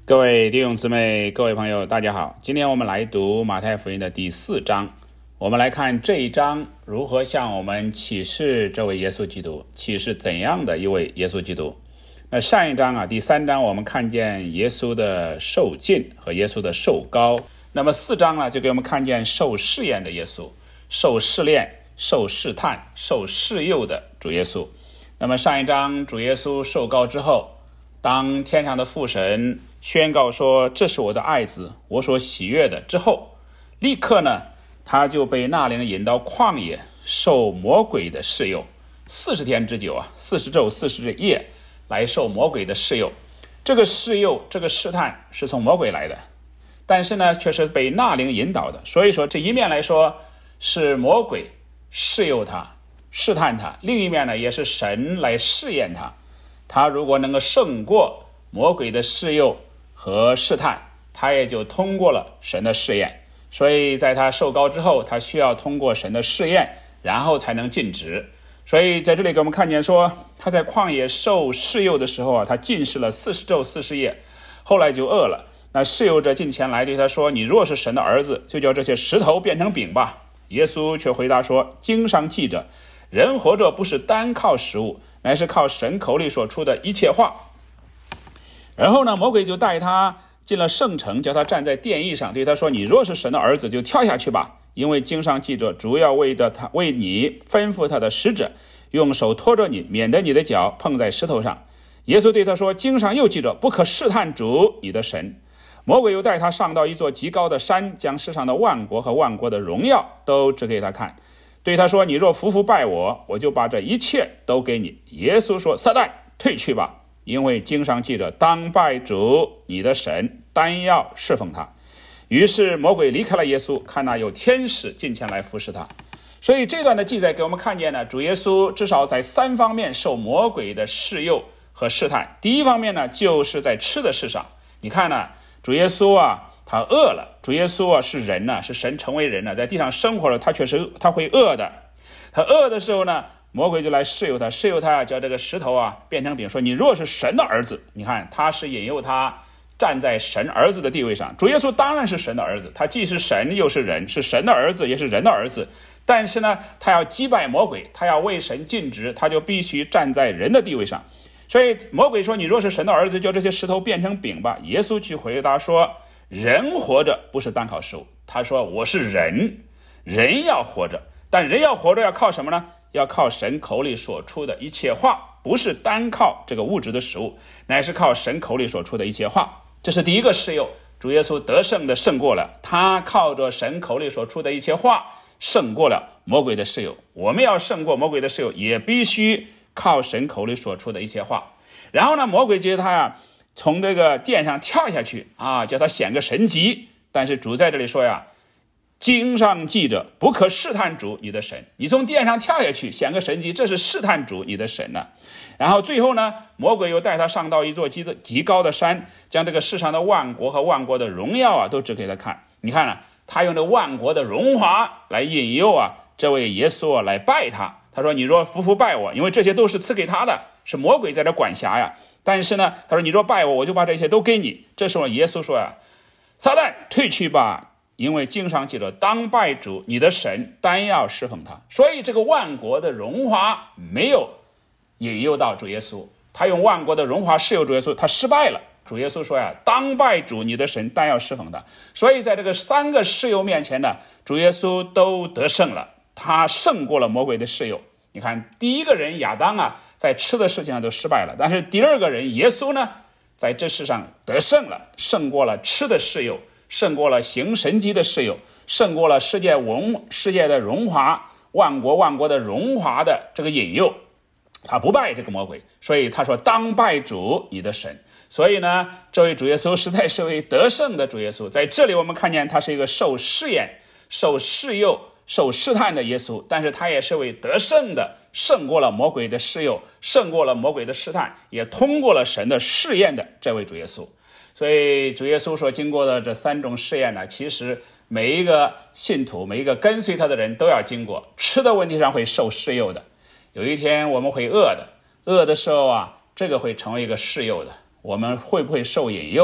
各位弟兄姊妹，各位朋友，大家好。今天我们来读马太福音的第4章，我们来看这一章如何向我们启示这位耶稣基督，启示怎样的一位耶稣基督。那上一章第3章我们看见耶稣的受尽和耶稣的受膏，那么4章就给我们看见受试验的耶稣，受试炼、受试探、受试诱的主耶稣。那么上一章主耶稣受膏之后，当天上的父神宣告说这是我的爱子，我所喜悦的之后，立刻他就被纳灵引到旷野，受魔鬼的试诱，40天之久40昼40夜来受魔鬼的试诱。这个试诱，这个试探是从魔鬼来的，但是却是被纳灵引导的。所以说这一面来说是魔鬼试诱他、试探他，另一面也是神来试验他。他如果能够胜过魔鬼的试诱和试探，他也就通过了神的试验。所以在他受膏之后，他需要通过神的试验，然后才能尽职。所以在这里给我们看见说，他在旷野受试诱的时候他禁食了40昼40夜，后来就饿了。那试诱者近前来对他说，你若是神的儿子，就叫这些石头变成饼吧。耶稣却回答说，经上记着，人活着不是单靠食物，乃是靠神口里所出的一切话。然后魔鬼就带他进了圣城，叫他站在殿役上，对他说，你若是神的儿子，就跳下去吧，因为经上记着，主要为你吩咐他的使者，用手托着你，免得你的脚碰在石头上。耶稣对他说，经上又记着，不可试探主你的神。魔鬼又带他上到一座极高的山，将世上的万国和万国的荣耀都指给他看，对他说，你若服服拜我，我就把这一切都给你。耶稣说，撒旦，退去吧，因为经上记着，当拜主你的神，单要侍奉他。于是魔鬼离开了耶稣，看有天使近前来服侍他。所以这段的记载给我们看见主耶稣至少在3方面受魔鬼的试诱和试探。第一方面就是在吃的事上。你看主耶稣他饿了。主耶稣是人是神成为人在地上生活了，他会饿的。他饿的时候魔鬼就来试诱他，叫这个石头变成饼，说你若是神的儿子。你看他是引诱他站在神儿子的地位上。主耶稣当然是神的儿子，他既是神又是人，是神的儿子也是人的儿子。但是他要击败魔鬼，他要为神尽职，他就必须站在人的地位上。所以魔鬼说，你若是神的儿子，叫这些石头变成饼吧。耶稣去回答说，人活着不是单靠食物。他说，我是人，人要活着，但人要活着要靠什么呢？要靠神口里所出的一切话，不是单靠这个物质的食物，乃是靠神口里所出的一切话。这是第一个试诱，主耶稣得胜的胜过了，他靠着神口里所出的一切话胜过了魔鬼的试诱。我们要胜过魔鬼的试诱，也必须靠神口里所出的一切话。然后魔鬼觉得他从这个殿上跳下去叫他显个神迹。但是主在这里说经上记着，不可试探主你的神。你从殿上跳下去显个神迹，这是试探主你的神然后最后魔鬼又带他上到一座极高的山，将这个世上的万国和万国的荣耀都指给他看。你看他用这万国的荣华来引诱这位耶稣来拜他。他说，你若服服拜我，因为这些都是赐给他的，是魔鬼在这管辖但是他说，你若拜我，我就把这些都给你。这时候耶稣说撒旦，退去吧，因为经上记着，当拜主你的神，单要侍奉他。所以这个万国的荣华没有引诱到主耶稣，他用万国的荣华试诱主耶稣，他失败了。主耶稣说当拜主你的神，单要侍奉他。所以在这个3个试诱面前主耶稣都得胜了，他胜过了魔鬼的试诱。你看第一个人亚当在吃的事情上都失败了，但是第二个人耶稣在这世上得胜了，胜过了吃的试诱，胜过了行神迹的试诱，胜过了世界的荣华，万国万国的荣华的这个引诱。他不拜这个魔鬼，所以他说当拜主你的神。所以这位主耶稣实在是位得胜的主耶稣。在这里我们看见他是一个受试验、受试诱、受试探的耶稣，但是他也是位得胜的，胜过了魔鬼的试诱，胜过了魔鬼的试探，也通过了神的试验的这位主耶稣。所以主耶稣所经过的这3种试验其实每一个信徒，每一个跟随他的人都要经过。吃的问题上会受试诱的，有一天我们会饿的时候这个会成为一个试诱的。我们会不会受引诱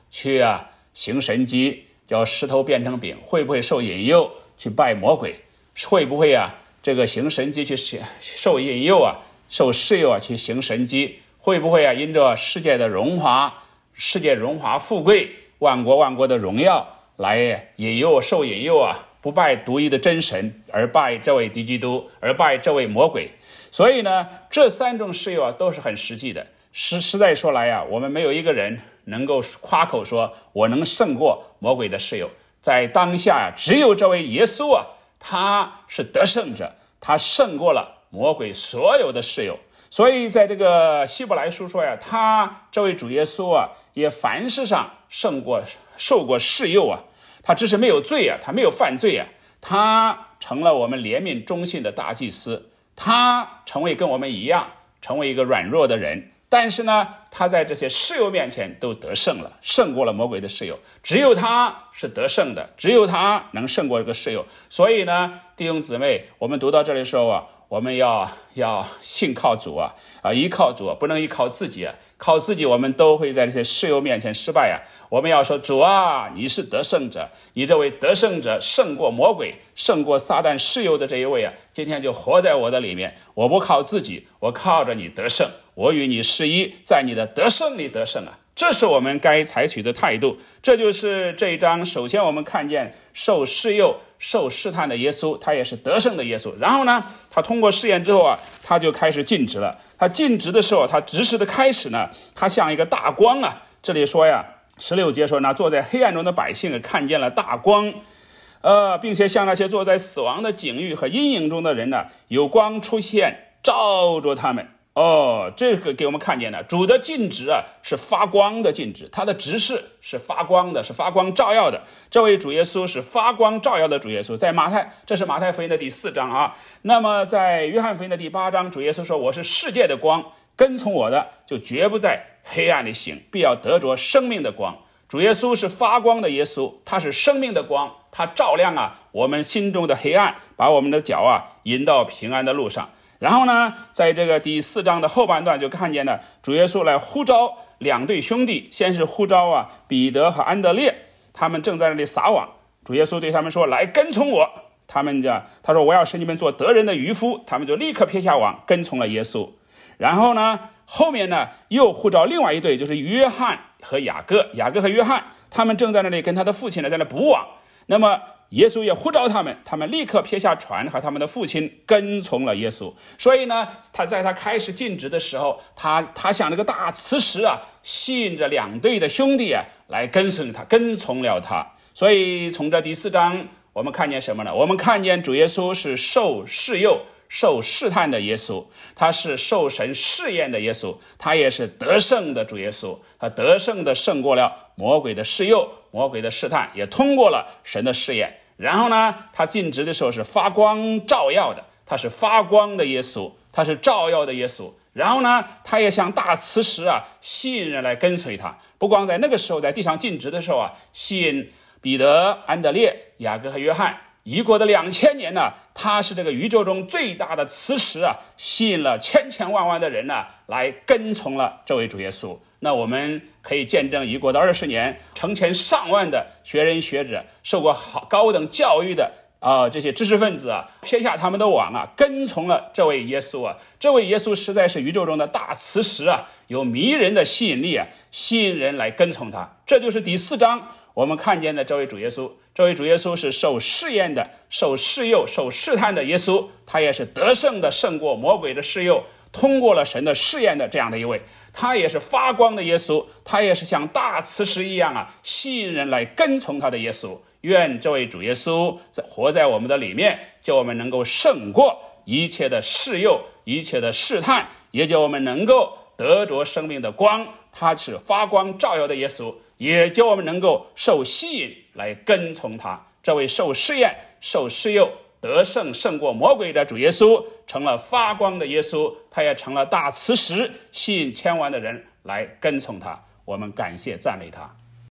去行神迹，叫石头变成饼？会不会受引诱去拜魔鬼？会不会这个行神迹去受引诱受试诱去行神迹？会不会因着世界荣华富贵，万国的荣耀来受引诱不拜独一的真神，而拜这位敌基督，而拜这位魔鬼？所以呢，这3种试诱都是很实际的。实在说来我们没有一个人能够夸口说我能胜过魔鬼的试诱。在当下只有这位耶稣他是得胜者，他胜过了魔鬼所有的试诱。所以在这个希伯来书说他这位主耶稣也凡事上受过试诱他只是没有罪他没有犯罪他成了我们怜悯忠信的大祭司，他成为跟我们一样，成为一个软弱的人，但是呢，他在这些试诱面前都得胜了，胜过了魔鬼的试诱。只有他是得胜的，只有他能胜过这个试诱。所以呢，弟兄姊妹，我们读到这里的时候我们要信靠主依靠主，不能依靠自己靠自己我们都会在这些试诱面前失败我们要说，主你是得胜者，你这位得胜者胜过魔鬼，胜过撒旦试诱的这一位今天就活在我的里面。我不靠自己，我靠着你得胜，我与你是一，在你的得胜里得胜这是我们该采取的态度。这就是这一章首先我们看见受试诱受试探的耶稣，他也是得胜的耶稣。然后呢，他通过试验之后他就开始尽职了。他尽职的时候，他执事的开始呢，他像一个大光这里说16节说呢，坐在黑暗中的百姓看见了大光，并且像那些坐在死亡的境遇和阴影中的人有光出现照着他们。这个给我们看见了，主的尽职是发光的尽职，他的执事是发光的，是发光照耀的。这位主耶稣是发光照耀的主耶稣。这是马太福音的第4章那么在约翰福音的第8章，主耶稣说，我是世界的光，跟从我的就绝不在黑暗里行，必要得着生命的光。主耶稣是发光的耶稣，他是生命的光，他照亮我们心中的黑暗，把我们的脚引到平安的路上。然后呢，在这个第4章的后半段就看见了主耶稣来呼召2对兄弟，先是呼召彼得和安德烈，他们正在那里撒网。主耶稣对他们说，来跟从我。他说，我要使你们做得人的渔夫。他们就立刻撇下网跟从了耶稣。然后呢，后面呢又呼召另外一对，就是约翰和雅各和约翰，他们正在那里跟他的父亲在那捕网。那么耶稣也呼召他们立刻撇下船和他们的父亲跟从了耶稣。所以呢，他在他开始尽职的时候，他像这个大磁石吸引着2队的兄弟来跟从了他。所以从这第4章我们看见什么呢？我们看见主耶稣是受试诱受试探的耶稣，他是受神试验的耶稣，他也是得胜的主耶稣，他得胜的胜过了魔鬼的试诱，魔鬼的试探，也通过了神的试验。然后呢，他尽职的时候是发光照耀的，他是发光的耶稣，他是照耀的耶稣。然后呢，他也像大磁石吸引人来跟随他。不光在那个时候在地上尽职的时候吸引彼得、安德烈、雅各和约翰，一过的2000年他是这个宇宙中最大的磁石吸引了千万的人来跟从了这位主耶稣。那我们可以见证一过的20年，成千上万的学人学者，受过高等教育的这些知识分子撇下他们的网跟从了这位耶稣这位耶稣实在是宇宙中的大磁石有迷人的吸引力吸引人来跟从他。这就是第4章我们看见的这位主耶稣。这位主耶稣是受试验的，受试诱受试探的耶稣，他也是得胜的，胜过魔鬼的试诱，通过了神的试验的这样的一位。他也是发光的耶稣，他也是像大磁石一样吸引人来跟从他的耶稣。愿这位主耶稣活在我们的里面，叫我们能够胜过一切的试诱，一切的试探，也叫我们能够得着生命的光。他是发光照耀的耶稣，也叫我们能够受吸引来跟从他。这位受试验受试诱得胜胜过魔鬼的主耶稣，成了发光的耶稣，他也成了大磁石，吸引千万的人来跟从他。我们感谢赞美他。